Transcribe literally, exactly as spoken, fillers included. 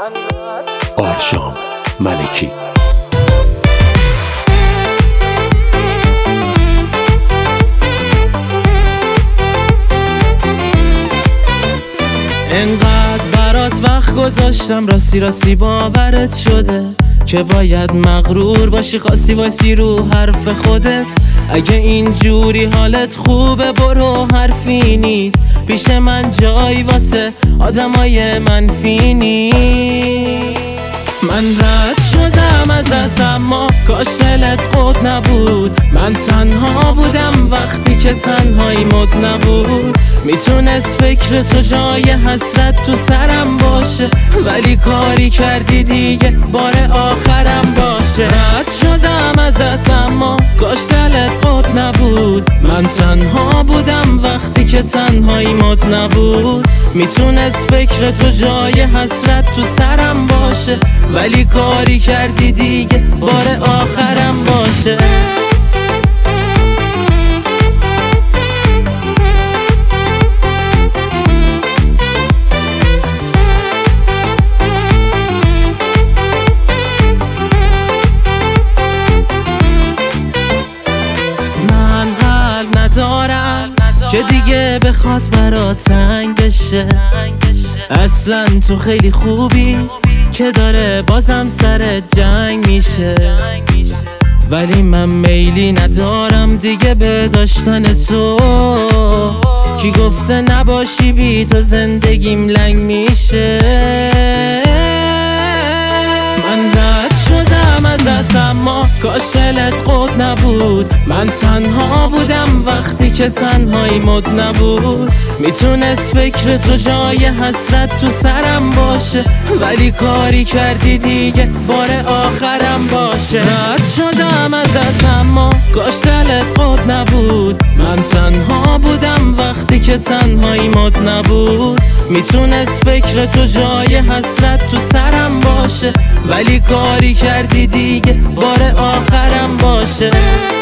آرشام ملکی. انقدر برات وقت گذاشتم، راستی راستی باورت شده که باید مغرور باشی، خواستی وایسی رو حرف خودت. اگه اینجوری حالت خوبه برو، حرفی نیست پیش من جایی واسه آدمای منفی نیست. من رد شدم ازت اما کاش دلت خود نبود. من تنها بودم وقتی که تنهایی مد نبود. میتونست فکر تو جای حسرت تو سرم باشه، ولی کاری کردی دیگه بار آخرم باشه. رد شدم ازت اما کاش دلت خود نبود. من تنها بودم وقتی که تنهایی مد نبود. میتونست فکر تو جای حسرت تو سرم باشه، ولی کاری کردی دیگه بار آخرم باشه. من قلب ندارم که دیگه بخواد برا تنگ بشه. اصلا تو خیلی خوبی که داره بازم سر جنگ میشه، ولی من میلی ندارم دیگه به داشتن تو. کی گفته نباشی بی تو زندگیم لنگ میشه. من رد شدم ازت اما کاش دلت خود نبود. من تنها بودم وقتی که تنهایی مد نبود. میتونست فکر تو جای حسرت تو سرم باشه، ولی کاری کردی دیگه بار آخرم باشه. رد شدم ازت اما کاش دلت خود نبود. من تنها بودم وقتی که تنهایی مد نبود. میتونست فکر تو جای حسرت تو سرم باشه، ولی کاری کردی دیگه بار آخرم باشه.